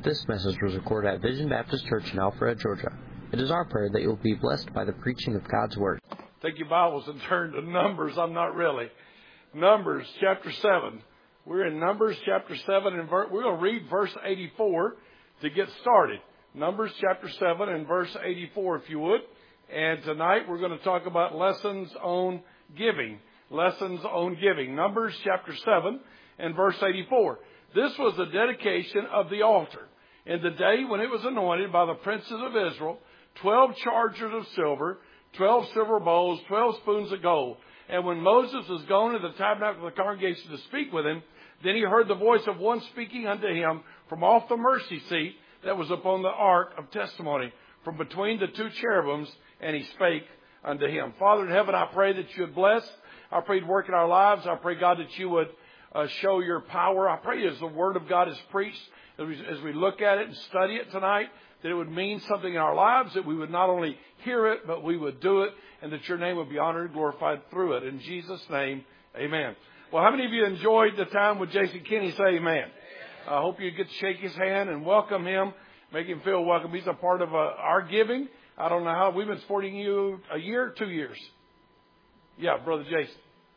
This message was recorded at Vision Baptist Church in Alpharetta, Georgia. It is our prayer that you will be blessed by the preaching of God's Word. Take your Bibles and turn to Numbers. I'm not really. Numbers chapter 7. We're in Numbers chapter 7, and we're going to read verse 84 to get started. Numbers chapter 7 and verse 84, if you would. And tonight we're going to talk about lessons on giving. Lessons on giving. Numbers chapter 7 and verse 84. This was the dedication of the altar. In the day when it was anointed by the princes of Israel, 12 chargers of silver, 12 silver bowls, 12 spoons of gold. And when Moses was gone to the tabernacle of the congregation to speak with him, then he heard the voice of one speaking unto him from off the mercy seat that was upon the ark of testimony, from between the two cherubims, and he spake unto him. Father in heaven, I pray that you would bless. I pray you'd work in our lives. I pray, God, that you would show your power. I pray as the Word of God is preached, as we look at it and study it tonight, that it would mean something in our lives, that we would not only hear it, but we would do it, and that your name would be honored and glorified through it. In Jesus' name, amen. Well, how many of you enjoyed the time with Jason Kinney? Say amen. I hope you get to shake his hand and welcome him, make him feel welcome. He's a part of our giving. I don't know how. We've been supporting you a year, 2 years. Yeah, Brother Jason.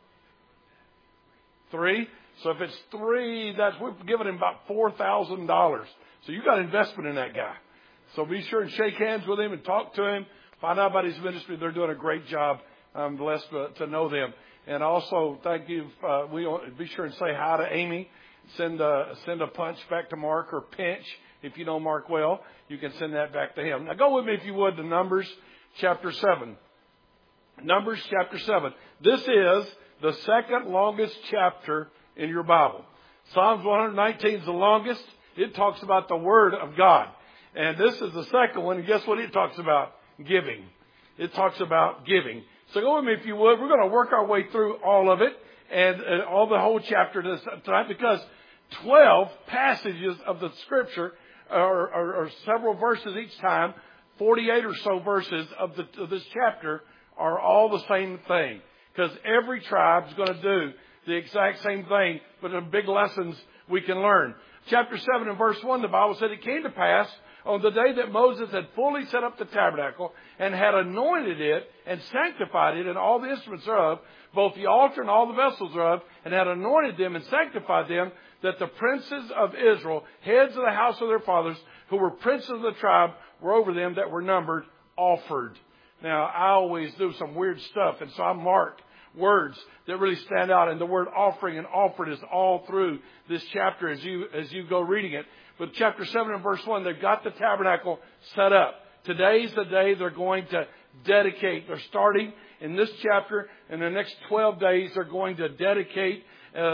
3. So if it's 3, we've given him about $4,000. So you got investment in that guy. So be sure and shake hands with him and talk to him. Find out about his ministry. They're doing a great job. I'm blessed to know them. And also, thank you. Be sure and say hi to Amy. Send a punch back to Mark, or pinch. If you know Mark well, you can send that back to him. Now go with me, if you would, to Numbers chapter 7. Numbers chapter 7. This is the second longest chapter in your Bible. Psalms 119 is the longest. It talks about the Word of God. And this is the second one. And guess what it talks about? Giving. It talks about giving. So go with me, if you would. We're going to work our way through all of it and all the whole chapter tonight, because 12 passages of the Scripture are several verses each time. 48 or so verses of this chapter are all the same thing, because every tribe is going to do the exact same thing, but the big lessons we can learn. Chapter 7 and verse 1, the Bible said, it came to pass on the day that Moses had fully set up the tabernacle and had anointed it and sanctified it and all the instruments thereof, both the altar and all the vessels thereof, and had anointed them and sanctified them, that the princes of Israel, heads of the house of their fathers, who were princes of the tribe, were over them that were numbered, offered. Now, I always do some weird stuff, and so I marked words that really stand out. And the word offering and offered is all through this chapter as you go reading it. But chapter 7 and verse 1, they've got the tabernacle set up. Today's the day they're going to dedicate. They're starting in this chapter. In the next 12 days, they're going to dedicate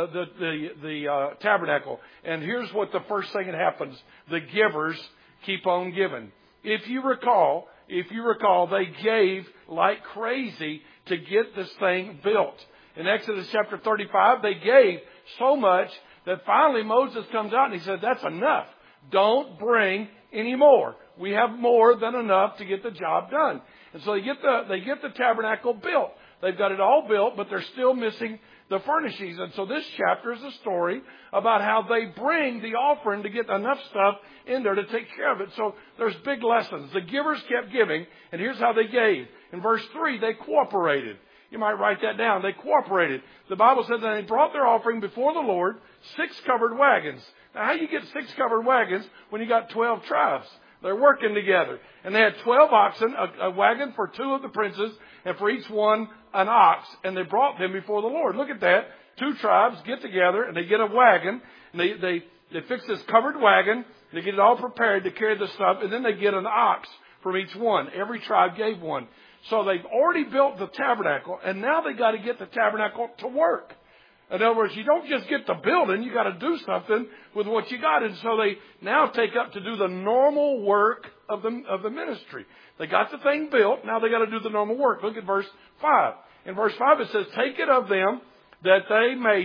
the tabernacle. And here's what the first thing that happens. The givers keep on giving. If you recall, they gave like crazy to get this thing built. In Exodus chapter 35, they gave so much that finally Moses comes out and he said, that's enough. Don't bring any more. We have more than enough to get the job done. And so they get the tabernacle built. They've got it all built, but they're still missing the furnishings. And so this chapter is a story about how they bring the offering to get enough stuff in there to take care of it. So there's big lessons. The givers kept giving, and here's how they gave. In verse 3, they cooperated. You might write that down. They cooperated. The Bible says that they brought their offering before the Lord, 6 covered wagons. Now, how do you get 6 covered wagons when you got 12 tribes? They're working together. And they had 12 oxen, a wagon for 2 of the princes, and for each one an ox. And they brought them before the Lord. Look at that. 2 tribes get together and they get a wagon. And they fix this covered wagon. They get it all prepared to carry the stuff. And then they get an ox from each one. Every tribe gave one. So they've already built the tabernacle. And now they got to get the tabernacle to work. In other words, you don't just get the building, you got to do something with what you got. And so they now take up to do the normal work of the ministry. They got the thing built, now they got to do the normal work. Look at verse 5. In verse 5 it says, take it of them that they may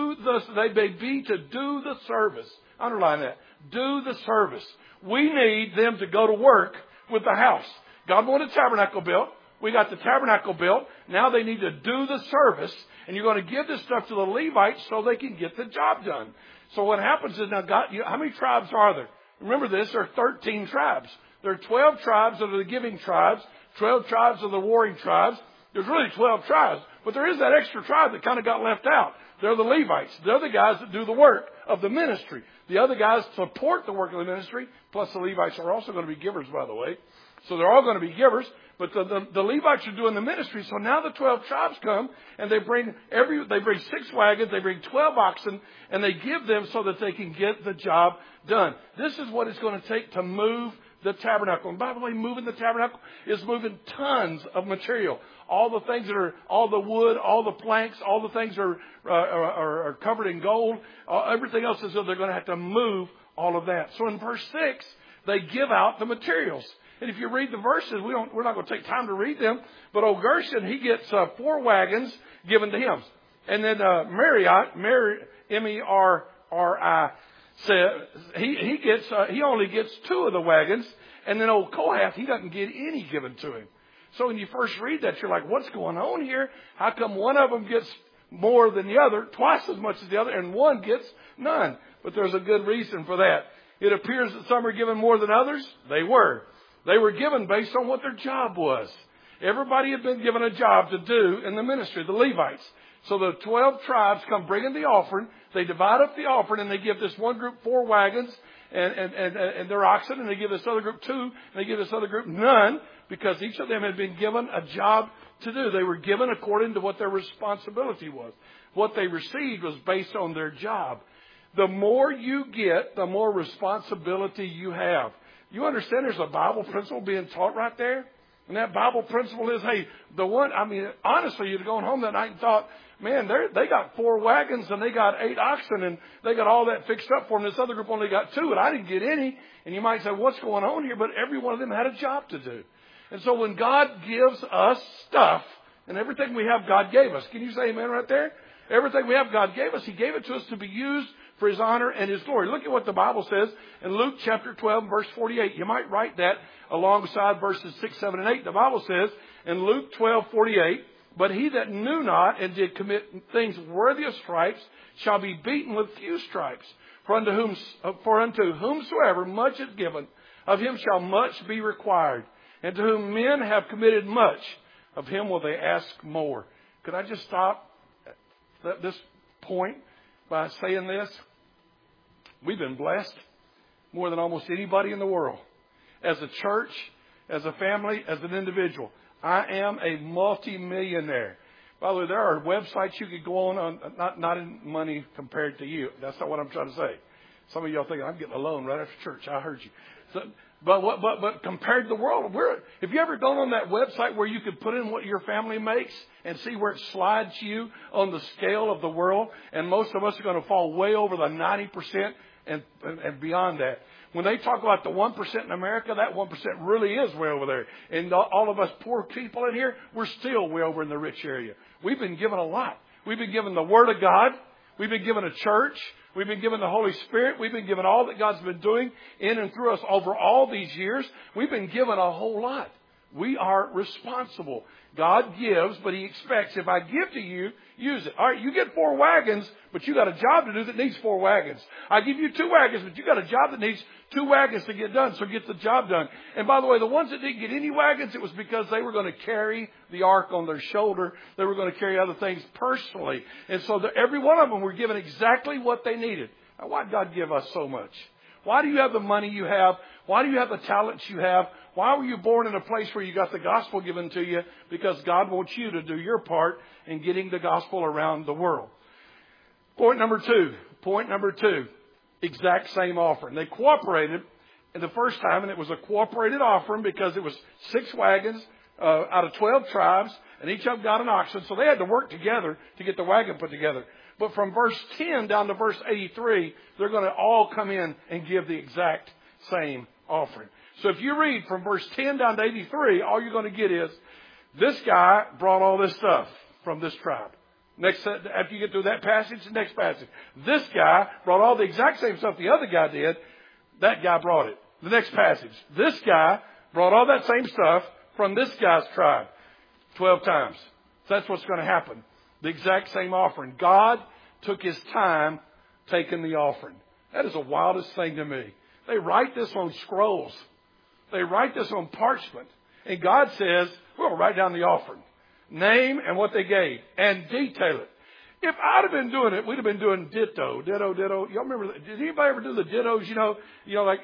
be to do the service. Underline that. Do the service. We need them to go to work with the house. God wanted a tabernacle built. We got the tabernacle built. Now they need to do the service. And you're going to give this stuff to the Levites so they can get the job done. So what happens is, now God, how many tribes are there? Remember this, there are 13 tribes. There are 12 tribes that are the giving tribes, 12 tribes are the warring tribes. There's really 12 tribes, but there is that extra tribe that kind of got left out. They're the Levites. They're the guys that do the work of the ministry. The other guys support the work of the ministry, plus the Levites are also going to be givers, by the way. So they're all going to be givers, but the Levites are doing the ministry. So now the 12 tribes come, and they bring 6 wagons, they bring 12 oxen, and they give them so that they can get the job done. This is what it's going to take to move the tabernacle. And by the way, moving the tabernacle is moving tons of material. All the things all the wood, all the planks, all the things are covered in gold. Everything else is, they're going to have to move all of that. So in verse 6, they give out the materials. And if you read the verses, we're not going to take time to read them. But old Gershon, he gets 4 wagons given to him. And then Merari, M-E-R-R-I, said he only gets 2 of the wagons. And then old Kohath, he doesn't get any given to him. So when you first read that, you're like, what's going on here? How come one of them gets more than the other, twice as much as the other, and one gets none? But there's a good reason for that. It appears that some are given more than others. They were. They were given based on what their job was. Everybody had been given a job to do in the ministry, the Levites. So the 12 tribes come bringing the offering. They divide up the offering, and they give this one group 4 wagons and their oxen, and they give this other group 2, and they give this other group none, because each of them had been given a job to do. They were given according to what their responsibility was. What they received was based on their job. The more you get, the more responsibility you have. You understand there's a Bible principle being taught right there? And that Bible principle is, hey, honestly, you'd have gone home that night and thought, man, they got 4 wagons and they got 8 oxen and they got all that fixed up for them. This other group only got 2 and I didn't get any. And you might say, what's going on here? But every one of them had a job to do. And so when God gives us stuff, and everything we have, God gave us. Can you say amen right there? Everything we have, God gave us. He gave it to us to be used for His honor and His glory. Look at what the Bible says in Luke chapter 12, verse 48. You might write that alongside verses 6, 7, and 8. The Bible says in Luke 12:48, but he that knew not and did commit things worthy of stripes shall be beaten with few stripes. For unto whomsoever much is given, of him shall much be required. And to whom men have committed much, of him will they ask more. Could I just stop at this point by saying this? We've been blessed more than almost anybody in the world. As a church, as a family, as an individual. I am a multi-millionaire. By the way, there are websites you could go on not in money compared to you. That's not what I'm trying to say. Some of y'all think I'm getting a loan right after church. I heard you. So, but compared to the world, have you ever gone on that website where you could put in what your family makes and see where it slides you on the scale of the world? And most of us are going to fall way over the 90% and beyond that. When they talk about the 1% in America, that 1% really is way over there. And all of us poor people in here, we're still way over in the rich area. We've been given a lot. We've been given the Word of God. We've been given a church. We've been given the Holy Spirit. We've been given all that God's been doing in and through us over all these years. We've been given a whole lot. We are responsible. God gives, but He expects, if I give to you, use it. All right, you get 4 wagons, but you got a job to do that needs 4 wagons. I give you 2 wagons, but you got a job that needs 2 wagons to get done, so get the job done. And by the way, the ones that didn't get any wagons, it was because they were going to carry the ark on their shoulder. They were going to carry other things personally. And so every one of them were given exactly what they needed. Now, why did God give us so much? Why do you have the money you have? Why do you have the talents you have? Why were you born in a place where you got the gospel given to you? Because God wants you to do your part in getting the gospel around the world. Point number two, exact same offering. They cooperated in the first time, and it was a cooperated offering because it was 6 wagons out of 12 tribes, and each of them got an oxen. So they had to work together to get the wagon put together. But from verse 10 down to verse 83, they're going to all come in and give the exact same offering. So if you read from verse 10 down to 83, all you're going to get is, this guy brought all this stuff from this tribe. Next, after you get through that passage, the next passage. This guy brought all the exact same stuff the other guy did. That guy brought it. The next passage. This guy brought all that same stuff from this guy's tribe 12 times. So that's what's going to happen. The exact same offering. God took His time taking the offering. That is the wildest thing to me. They write this on scrolls. They write this on parchment. And God says, we'll write down the offering. Name and what they gave. And detail it. If I'd have been doing it, we'd have been doing ditto. Y'all remember, did anybody ever do the dittos? Like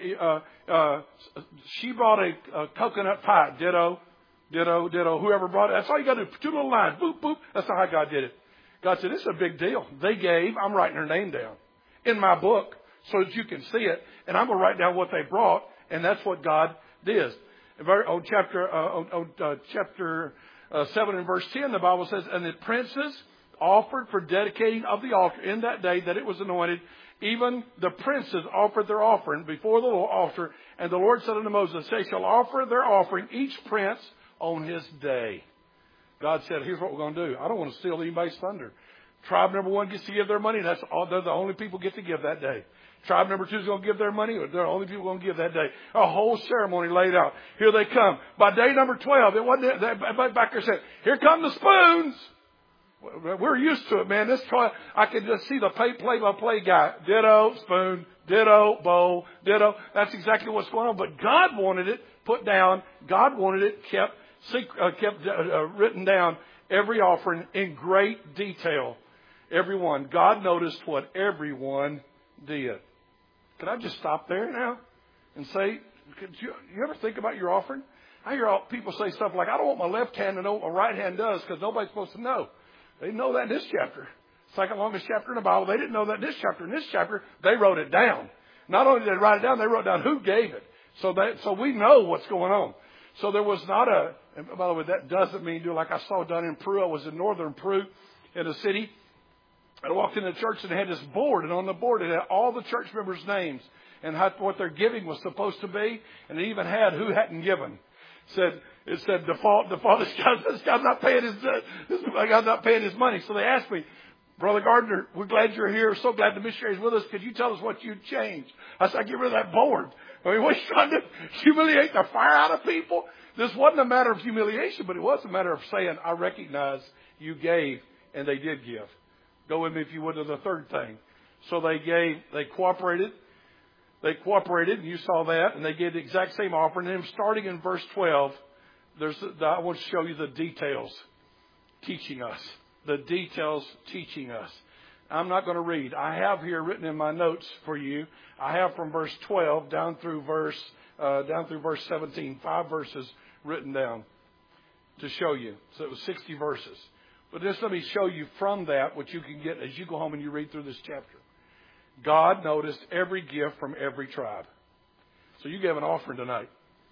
she brought a coconut pie. Ditto. Whoever brought it. That's all you got to do. 2 little lines. Boop, boop. That's not how God did it. God said, this is a big deal. They gave. I'm writing their name down in my book so that you can see it. And I'm going to write down what they brought. And that's what God did. On chapter 7 and verse 10, the Bible says, and the princes offered for dedicating of the altar in that day that it was anointed. Even the princes offered their offering before the altar. And the Lord said unto Moses, they shall offer their offering, each prince on his day. God said, here's what we're going to do. I don't want to steal anybody's thunder. Tribe number 1 gets to give their money. They're the only people get to give that day. Tribe number 2 is going to give their money. They're the only people going to give that day. A whole ceremony laid out. Here they come. By day number 12, it wasn't back there saying, here come the spoons. We're used to it, man. I can just see the play-by-play guy. Ditto, spoon, ditto, bowl, ditto. That's exactly what's going on. But God wanted it put down. God wanted it kept written down. Every offering in great detail. Everyone. God noticed what everyone did. Can I just stop there now and say, you ever think about your offering? I hear people say stuff like, I don't want my left hand to know what my right hand does because nobody's supposed to know. They know that in this chapter. Second longest chapter in the Bible. They didn't know that in this chapter. In this chapter, they wrote it down. Not only did they write it down, they wrote down who gave it. So we know what's going on. So there was not and by the way, that doesn't mean do like I saw done in Peru. I was in northern Peru in a city. I walked into the church and they had this board. And on the board, it had all the church members' names and what their giving was supposed to be. And it even had who hadn't given. It said default. This guy's not paying his money. So they asked me, Brother Gardner, we're glad you're here. So glad the missionary's with us. Could you tell us what you'd change? I said, get rid of that board. I mean, what, you trying to humiliate the fire out of people? This wasn't a matter of humiliation, but it was a matter of saying, I recognize you gave, and they did give. Go with me, if you would, to the third thing. So they cooperated. They cooperated, and you saw that, and they gave the exact same offering. And then starting in verse 12, I want to show you the details teaching us. The details teaching us. I'm not going to read. I have here written in my notes for you. I have from verse 12 down through verse 17, 5 verses written down to show you. So it was 60 verses. But just let me show you from that what you can get as you go home and you read through this chapter. God noticed every gift from every tribe. So you gave an offering tonight.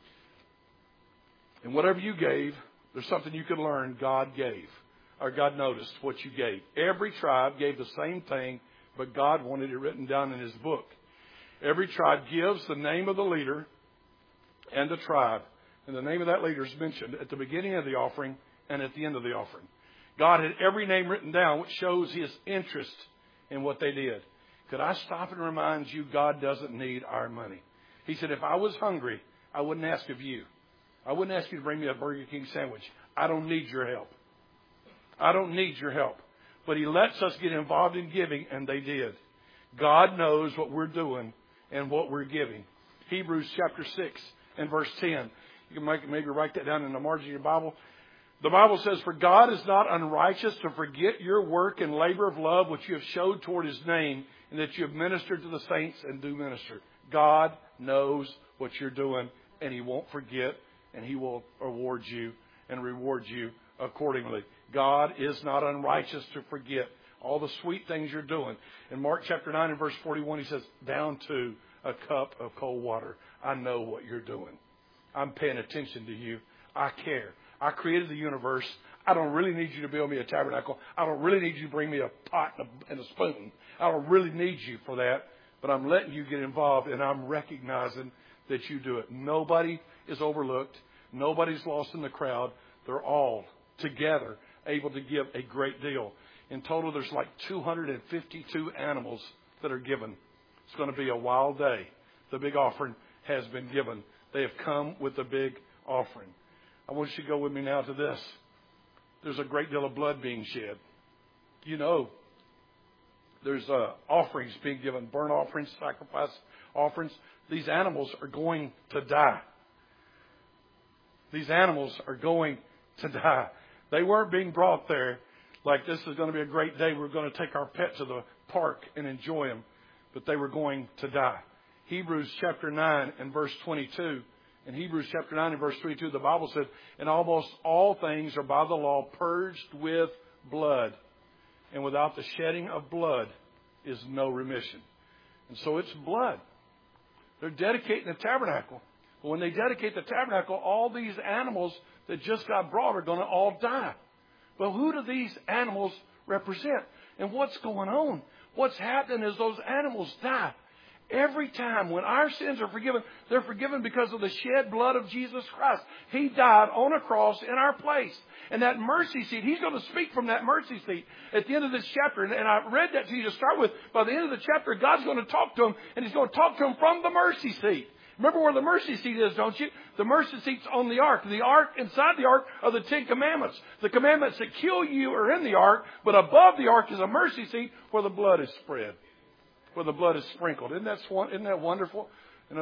And whatever you gave, there's something you can learn God gave. Or God noticed what you gave. Every tribe gave the same thing, but God wanted it written down in His book. Every tribe gives the name of the leader and the tribe. And the name of that leader is mentioned at the beginning of the offering and at the end of the offering. God had every name written down, which shows His interest in what they did. Could I stop and remind you, God doesn't need our money. He said, if I was hungry, I wouldn't ask of you. I wouldn't ask you to bring me a Burger King sandwich. I don't need your help. I don't need your help. But He lets us get involved in giving, and they did. God knows what we're doing and what we're giving. Hebrews chapter 6 and verse 10. You can maybe write that down in the margin of your Bible. The Bible says, for God is not unrighteous to forget your work and labor of love which you have showed toward His name, and that you have ministered to the saints and do minister. God knows what you're doing, and He won't forget, and He will reward you accordingly. God is not unrighteous to forget all the sweet things you're doing. In Mark chapter 9 and verse 41, He says, down to a cup of cold water. I know what you're doing. I'm paying attention to you. I care. I created the universe. I don't really need you to build me a tabernacle. I don't really need you to bring me a pot and a spoon. I don't really need you for that. But I'm letting you get involved, and I'm recognizing that you do it. Nobody is overlooked. Nobody's lost in the crowd. They're all together able to give a great deal. In total, there's like 252 animals that are given. It's going to be a wild day. The big offering has been given. They have come with the big offering. I want you to go with me now to this. There's a great deal of blood being shed. You know there's offerings being given, burnt offerings, sacrifice offerings. These animals are going to die. These animals are going to die. They weren't being brought there like this is going to be a great day. We're going to take our pet to the park and enjoy them. But they were going to die. Hebrews chapter 9 and verse 22. In Hebrews chapter 9 and verse 22, the Bible said, and almost all things are by the law purged with blood. And without the shedding of blood is no remission. And so it's blood. They're dedicating the tabernacle. But when they dedicate the tabernacle, all these animals that just got brought are going to all die. But who do these animals represent? And what's going on? What's happening is those animals die. Every time when our sins are forgiven, they're forgiven because of the shed blood of Jesus Christ. He died on a cross in our place. And that mercy seat, He's going to speak from that mercy seat at the end of this chapter. And I read that to you to start with. By the end of the chapter, God's going to talk to him, and He's going to talk to him from the mercy seat. Remember where the mercy seat is, don't you? The mercy seat's on the ark. The ark, inside the ark are the 10 commandments. The commandments that kill you are in the ark, but above the ark is a mercy seat where the blood is spread, where the blood is sprinkled. Isn't that wonderful? And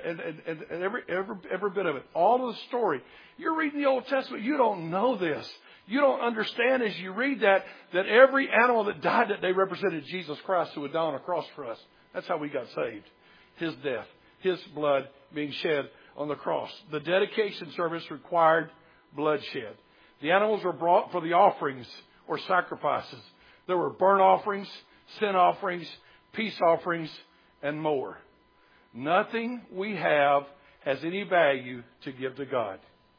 every bit of it. All of the story. You're reading the Old Testament. You don't know this. You don't understand as you read that every animal that died that day represented Jesus Christ who would die on a cross for us. That's how we got saved. His death. His blood being shed on the cross. The dedication service required bloodshed. The animals were brought for the offerings or sacrifices. There were burnt offerings, sin offerings, peace offerings, and more. Nothing we have has any value to give to God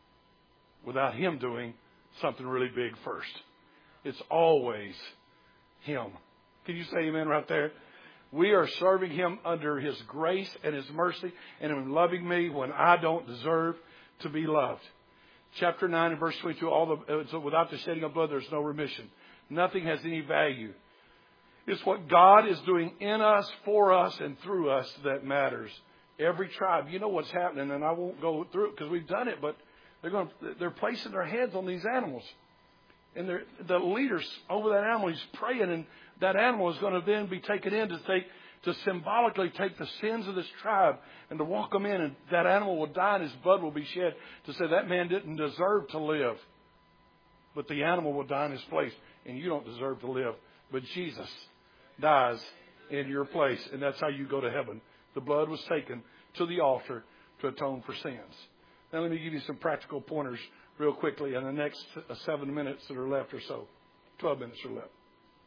without Him doing something really big first. It's always Him. Can you say amen right there? We are serving Him under His grace and His mercy and Him loving me when I don't deserve to be loved. Chapter 9 and verse 22, so without the shedding of blood, there's no remission. Nothing has any value. It's what God is doing in us, for us, and through us that matters. Every tribe, you know what's happening, and I won't go through it because we've done it, but they're placing their hands on these animals. And the leaders over that animal, he's praying, and that animal is going to then be taken in to symbolically take the sins of this tribe and to walk them in. And that animal will die and his blood will be shed to say that man didn't deserve to live. But the animal will die in his place, and you don't deserve to live. But Jesus dies in your place, and that's how you go to heaven. The blood was taken to the altar to atone for sins. Now let me give you some practical pointers real quickly in the next 7 minutes that are left or so. 12 minutes are left.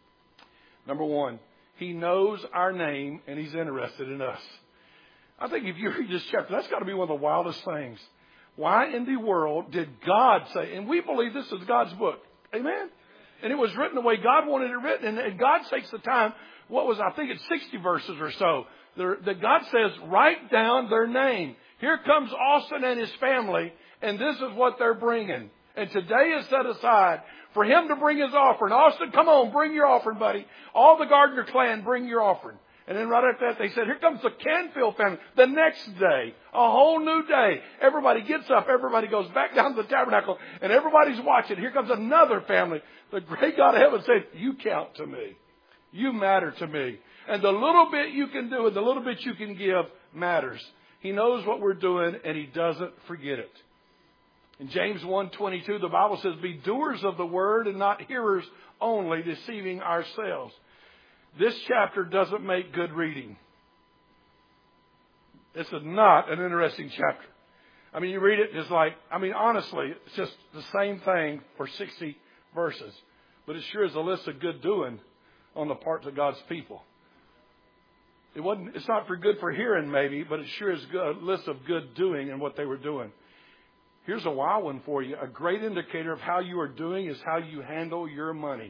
Number one, He knows our name and He's interested in us. I think if you read this chapter, that's got to be one of the wildest things. Why in the world did God say, and we believe this is God's book. Amen? And it was written the way God wanted it written. And God takes the time, I think it's 60 verses or so, that God says, write down their name. Here comes Austin and his family, and this is what they're bringing. And today is set aside for him to bring his offering. Austin, come on, bring your offering, buddy. All the Gardner clan, bring your offering. And then right after that, they said, here comes the Canfield family. The next day, a whole new day. Everybody gets up. Everybody goes back down to the tabernacle. And everybody's watching. Here comes another family. The great God of heaven said, you count to me. You matter to me. And the little bit you can do and the little bit you can give matters. He knows what we're doing, and He doesn't forget it. In James 1:22, the Bible says, be doers of the word and not hearers only, deceiving ourselves. This chapter doesn't make good reading. This is not an interesting chapter. I mean, you read it, it's like, honestly, it's just the same thing for 60 verses. But it sure is a list of good doing on the parts of God's people. It's not good for hearing maybe, but it sure is a list of good doing and what they were doing. Here's a wild one for you. A great indicator of how you are doing is how you handle your money.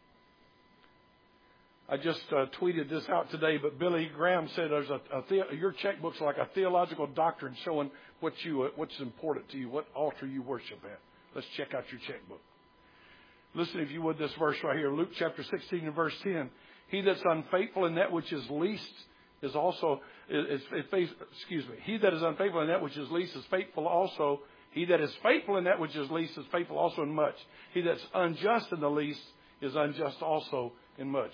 I just tweeted this out today, but Billy Graham said there's your checkbook's like a theological doctrine showing what's important to you, what altar you worship at. Let's check out your checkbook. Listen, if you would, this verse right here, Luke chapter 16 and verse 10. He that's unfaithful in that which is least is also, he that is unfaithful in that which is least is faithful also. He that is faithful in that which is least is faithful also in much. He that's unjust in the least is unjust also in much.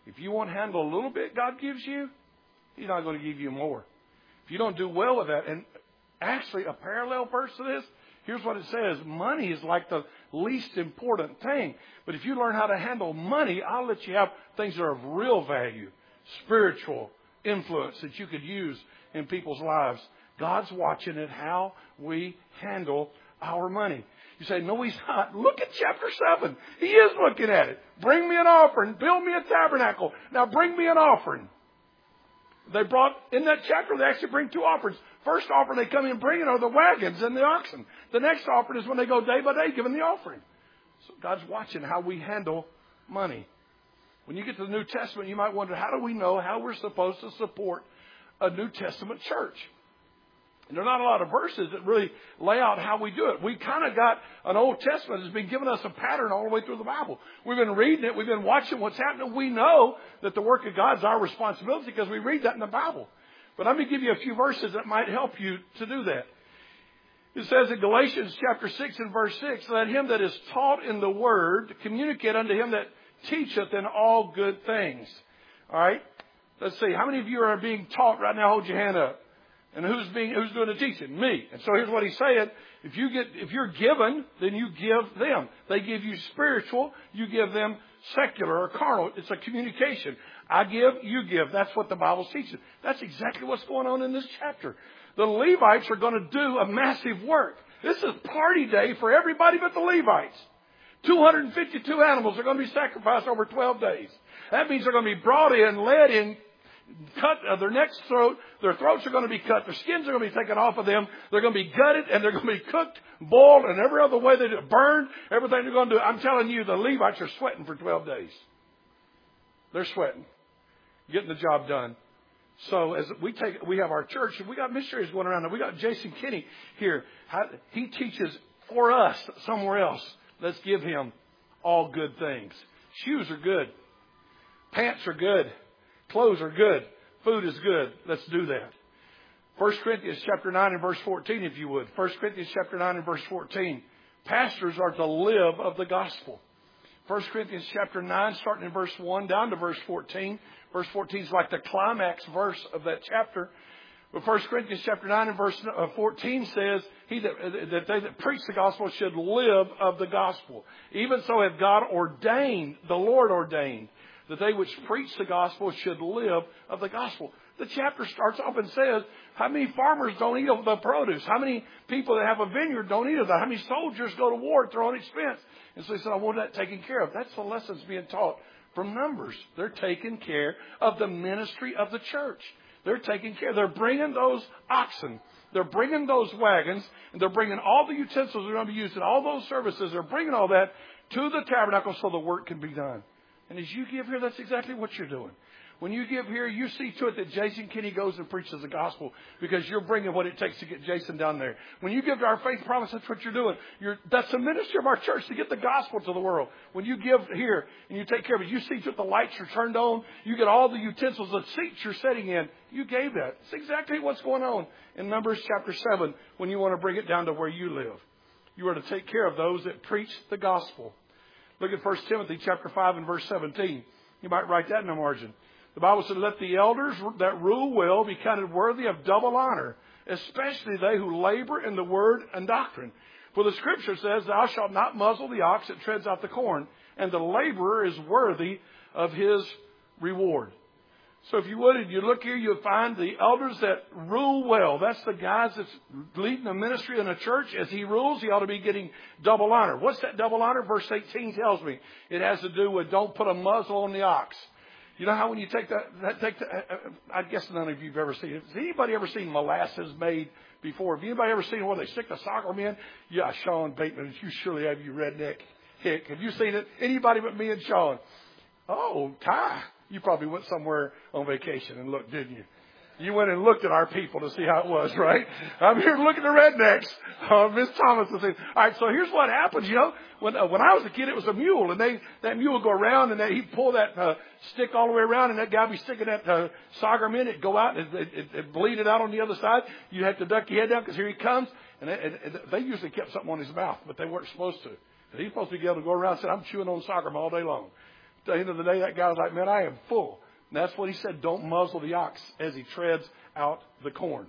If you want to handle a little bit God gives you, He's not going to give you more. If you don't do well with that, and actually a parallel verse to this, here's what it says. Money is like the least important thing. But if you learn how to handle money, I'll let you have things that are of real value, spiritual influence that you could use in people's lives. God's watching at how we handle our money. You say, no, He's not. Look at chapter 7. He is looking at it. Bring me an offering. Build me a tabernacle. Now bring me an offering. They brought, in that chapter, they actually bring 2 offerings. First offering they come in bringing are the wagons and the oxen. The next offering is when they go day by day giving the offering. So God's watching how we handle money. When you get to the New Testament, you might wonder, how do we know how we're supposed to support a New Testament church? And there are not a lot of verses that really lay out how we do it. We kind of got an Old Testament that's been giving us a pattern all the way through the Bible. We've been reading it. We've been watching what's happening. We know that the work of God is our responsibility because we read that in the Bible. But let me give you a few verses that might help you to do that. It says in Galatians chapter 6 and verse 6, let him that is taught in the word communicate unto him that teacheth in all good things. All right? Let's see. How many of you are being taught right now? Hold your hand up. And who's doing the teaching? Me. And so here's what he's saying. If you're given, then you give them. They give you spiritual. You give them secular or carnal. It's a communication. I give, you give. That's what the Bible's teaching. That's exactly what's going on in this chapter. The Levites are going to do a massive work. This is party day for everybody but the Levites. 252 animals are going to be sacrificed over 12 days. That means they're going to be brought in, led in, cut their neck's throat. Their throats are going to be cut. Their skins are going to be taken off of them. They're going to be gutted, and they're going to be cooked, boiled, and every other way they do it, burned. Everything they're going to do. I'm telling you, the Levites are sweating for 12 days. They're sweating, getting the job done. So as we have our church, and we got missionaries going around, and we got Jason Kinney here. He teaches for us somewhere else. Let's give him all good things. Shoes are good. Pants are good. Clothes are good. Food is good. Let's do that. 1 Corinthians chapter 9 and verse 14, if you would. 1 Corinthians chapter 9 and verse 14. Pastors are to live of the gospel. 1 Corinthians chapter 9, starting in verse 1 down to verse 14. Verse 14 is like the climax verse of that chapter. But 1 Corinthians chapter 9 and verse 14 says that they that preach the gospel should live of the gospel. Even so have God ordained, the Lord ordained, that they which preach the gospel should live of the gospel. The chapter starts off and says, how many farmers don't eat of the produce? How many people that have a vineyard don't eat of that? How many soldiers go to war at their own expense? And so he said, I want that taken care of. That's the lessons being taught from Numbers. They're taking care of the ministry of the church. They're taking care. They're bringing those oxen. They're bringing those wagons. And they're bringing all the utensils that are going to be used in all those services. They're bringing all that to the tabernacle so the work can be done. And as you give here, that's exactly what you're doing. When you give here, you see to it that Jason Kinney goes and preaches the gospel because you're bringing what it takes to get Jason down there. When you give to our faith promise, that's what you're doing. That's the ministry of our church, to get the gospel to the world. When you give here and you take care of it, you see to it the lights are turned on. You get all the utensils, the seats you're sitting in. You gave that. It's exactly what's going on in Numbers chapter 7 when you want to bring it down to where you live. You are to take care of those that preach the gospel. Look at 1 Timothy chapter 5 and verse 17. You might write that in the margin. The Bible said, let the elders that rule well be counted worthy of double honor, especially they who labor in the word and doctrine. For the Scripture says, thou shalt not muzzle the ox that treads out the corn, and the laborer is worthy of his reward. So if you would, if you look here, you'll find the elders that rule well. That's the guys that's leading the ministry in a church. As he rules, he ought to be getting double honor. What's that double honor? Verse 18 tells me it has to do with don't put a muzzle on the ox. You know how when you take I guess none of you have ever seen it. Has anybody ever seen molasses made before? Have anybody ever seen where they stick the sorghum in? Yeah, Sean Bateman, you surely have, you redneck hick. Have you seen it? Anybody but me and Sean? Oh, Ty. You probably went somewhere on vacation and looked, didn't you? You went and looked at our people to see how it was, right? I'm here looking at rednecks. Miss Thomas was saying, all right, so here's what happens, you know. When I was a kid, it was a mule, and that mule would go around, and he'd pull that stick all the way around, and that guy would be sticking that sorghum in it, go out, and it bleed it out on the other side. You have to duck your head down, because here he comes. And they usually kept something on his mouth, but they weren't supposed to. And he's supposed to be able to go around and say, I'm chewing on sorghum all day long. At the end of the day, that guy was like, man, I am full. And that's what he said, don't muzzle the ox as he treads out the corn.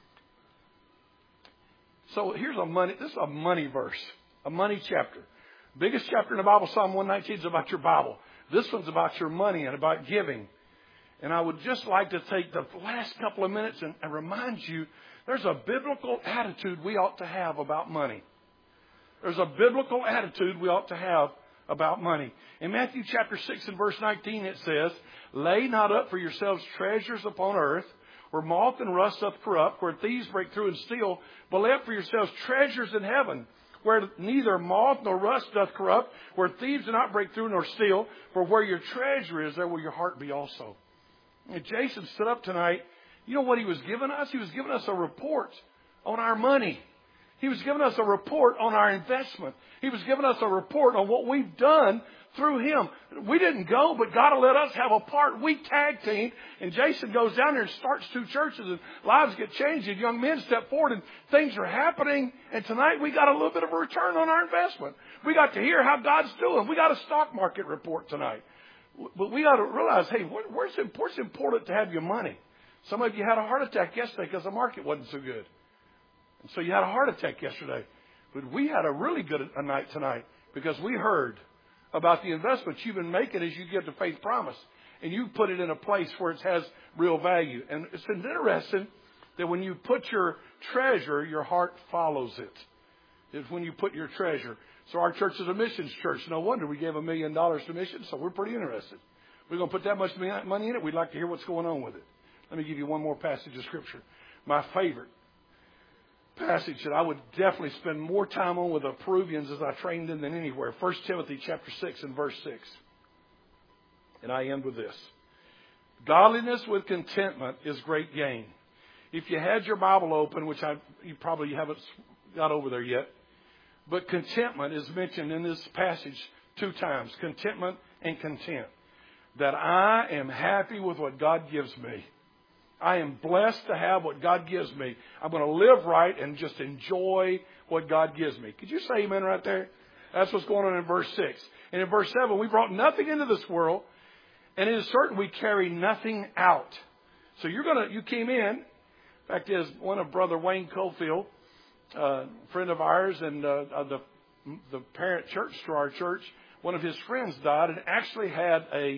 So here's this is a money verse, a money chapter. Biggest chapter in the Bible, Psalm 119, is about your Bible. This one's about your money and about giving. And I would just like to take the last couple of minutes and remind you, there's a biblical attitude we ought to have about money. There's a biblical attitude we ought to have about money. In Matthew chapter 6 and verse 19 it says, lay not up for yourselves treasures upon earth, where moth and rust doth corrupt, where thieves break through and steal, but lay up for yourselves treasures in heaven, where neither moth nor rust doth corrupt, where thieves do not break through nor steal, for where your treasure is, there will your heart be also. And Jason stood up tonight. You know what he was giving us? He was giving us a report on our money. He was giving us a report on our investment. He was giving us a report on what we've done through him. We didn't go, but God will let us have a part. We tag teamed, and Jason goes down there and starts 2 churches, and lives get changed, and young men step forward, and things are happening. And tonight we got a little bit of a return on our investment. We got to hear how God's doing. We got a stock market report tonight. But we got to realize, hey, what's important to have your money? Some of you had a heart attack yesterday because the market wasn't so good. And so you had a heart attack yesterday. But we had a really good night tonight because we heard about the investments you've been making as you give the faith promise. And you put it in a place where it has real value. And it's interesting that when you put your treasure, your heart follows it. It's when you put your treasure. So our church is a missions church. No wonder we gave $1 million to missions, so we're pretty interested. We're going to put that much money in it. We'd like to hear what's going on with it. Let me give you one more passage of Scripture. My favorite passage that I would definitely spend more time on with the Peruvians as I trained them than anywhere. 1 Timothy chapter 6 and verse 6. And I end with this. Godliness with contentment is great gain. If you had your Bible open, which you probably haven't got over there yet, but contentment is mentioned in this passage 2 times. Contentment and content. That I am happy with what God gives me. I am blessed to have what God gives me. I'm going to live right and just enjoy what God gives me. Could you say amen right there? That's what's going on in verse 6. And in verse 7, we brought nothing into this world, and it is certain we carry nothing out. So you came in. Fact is, one of Brother Wayne Cofield, friend of ours and the parent church to our church, one of his friends died and actually had a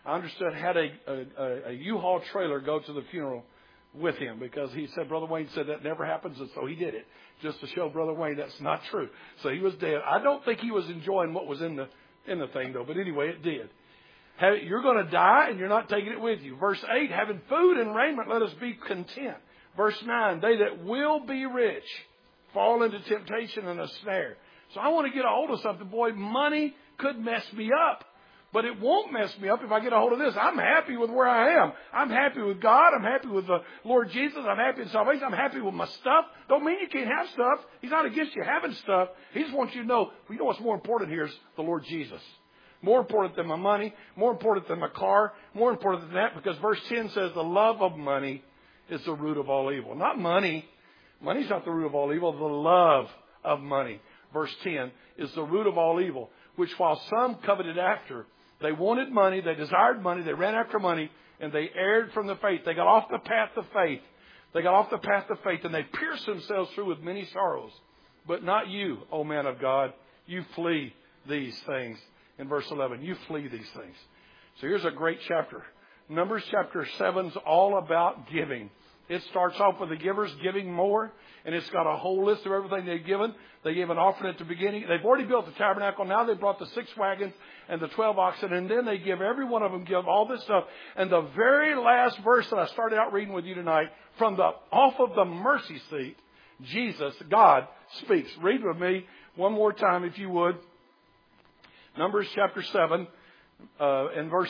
U-Haul trailer go to the funeral with him because he said, Brother Wayne said that never happens, and so he did it just to show Brother Wayne that's not true. So he was dead. I don't think he was enjoying what was in the thing though, but anyway, it did. You're going to die and you're not taking it with you. Verse 8, having food and raiment, let us be content. Verse 9, they that will be rich fall into temptation and a snare. So I want to get a hold of something. Boy, money could mess me up. But it won't mess me up if I get a hold of this. I'm happy with where I am. I'm happy with God. I'm happy with the Lord Jesus. I'm happy in salvation. I'm happy with my stuff. Don't mean you can't have stuff. He's not against you having stuff. He just wants you to know, you know what's more important here is the Lord Jesus. More important than my money. More important than my car. More important than that, because verse 10 says the love of money is the root of all evil. Not money. Money's not the root of all evil. The love of money, verse 10, is the root of all evil, which while some coveted after, they wanted money, they desired money, they ran after money, and they erred from the faith. They got off the path of faith. They got off the path of faith, and they pierced themselves through with many sorrows. But not you, O man of God. You flee these things. In verse 11, you flee these things. So here's a great chapter. Numbers chapter 7 is all about giving. It starts off with the givers giving more, and it's got a whole list of everything they've given. They gave an offering at the beginning. They've already built the tabernacle. Now they brought the 6 wagons and the 12 oxen, and then they give every one of them, give all this stuff. And the very last verse that I started out reading with you tonight, off of the mercy seat, Jesus, God, speaks. Read with me one more time, if you would. Numbers chapter 7, and verse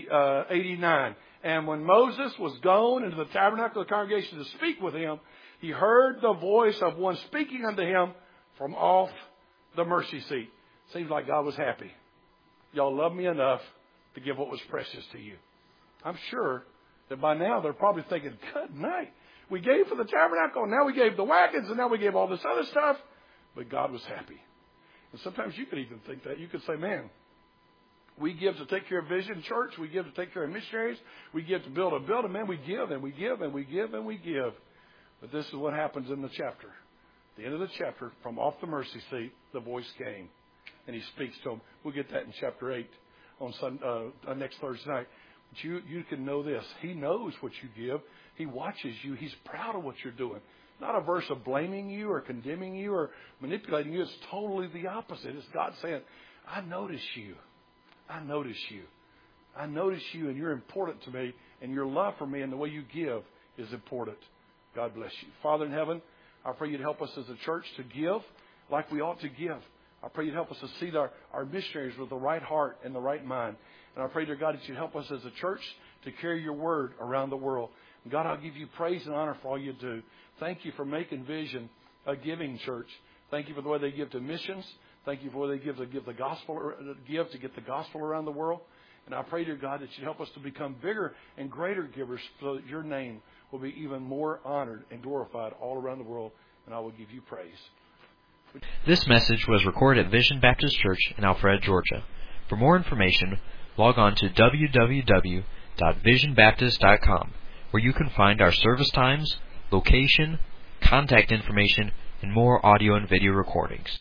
89. And when Moses was gone into the tabernacle of the congregation to speak with him, he heard the voice of one speaking unto him from off the mercy seat. Seems like God was happy. Y'all love me enough to give what was precious to you. I'm sure that by now they're probably thinking, good night. We gave for the tabernacle, and now we gave the wagons, and now we gave all this other stuff. But God was happy. And sometimes you could even think that. You could say, man, We give to take care of Vision Church. We give to take care of missionaries. We give to build a building. Man, we give and we give and we give and we give. But this is what happens in the chapter. At the end of the chapter, from off the mercy seat, the voice came. And he speaks to them. We'll get that in chapter 8 on next Thursday night. But you can know this. He knows what you give. He watches you. He's proud of what you're doing. Not a verse of blaming you or condemning you or manipulating you. It's totally the opposite. It's God saying, I notice you. I notice you. I notice you, and you're important to me, and your love for me and the way you give is important. God bless you. Father in heaven, I pray you'd help us as a church to give like we ought to give. I pray you'd help us to see our missionaries with the right heart and the right mind. And I pray, dear God, that you'd help us as a church to carry your word around the world. And God, I'll give you praise and honor for all you do. Thank you for making Vision a giving church. Thank you for the way they give to missions. Thank you for the way they give to get the gospel around the world. And I pray, dear God, that you help us to become bigger and greater givers so that your name will be even more honored and glorified all around the world. And I will give you praise. This message was recorded at Vision Baptist Church in Alpharetta, Georgia. For more information, log on to www.visionbaptist.com, where you can find our service times, location, contact information, and more audio and video recordings.